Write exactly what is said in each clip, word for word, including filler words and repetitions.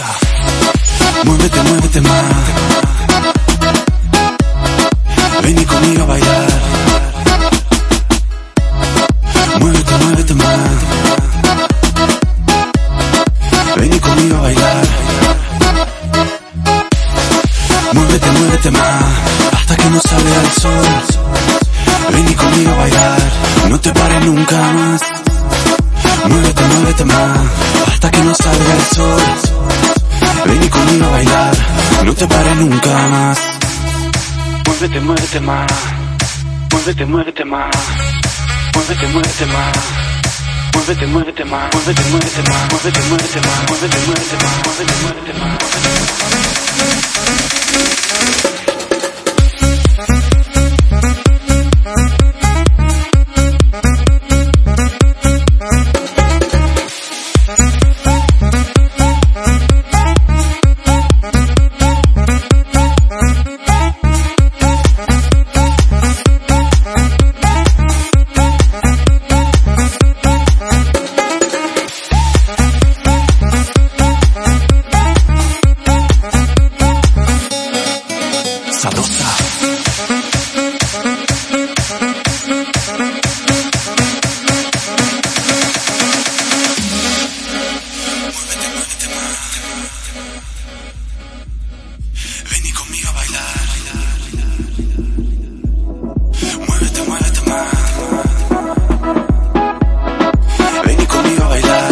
Muévete, muévete más. Ven y conmigo a bailar. Muévete, muévete más. Ven y conmigo a bailar. Muévete, muévete más, hasta que no salga el sol. Ven y conmigo a bailar, no te pares nunca más. Muévete, muévete más, hasta que no salga el sol. Ven y conmigo a bailar, no te pares nunca más. Muévete, muévete más. Muévete, muévete más. Muévete, muévete más. Muévete, muévete más. Muévete, muévete más. Muévete, muévete más. Muévete, muévete más. Muévete, muévete más. Sabrosa. Ven y conmigo a bailar. Muévete, muévete más. Ven y conmigo a bailar.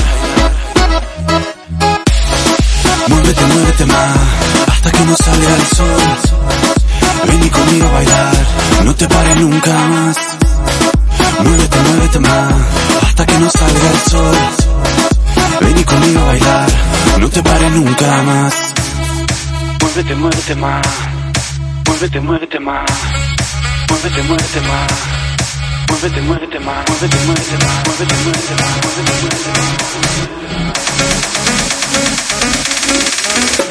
Muévete, muévete más, hasta que no salga el sol. Ven y conmigo a bailar, no te pares nunca más. Muévete, muévete más, hasta que no salga el sol. Ven y conmigo a bailar, no te pares nunca más. Muévete, muévete más. Muévete, muévete más. Muévete, muévete más. Muévete, muévete más. Muévete, muévete más. Muévete, muévete más. Muévete, muévete más.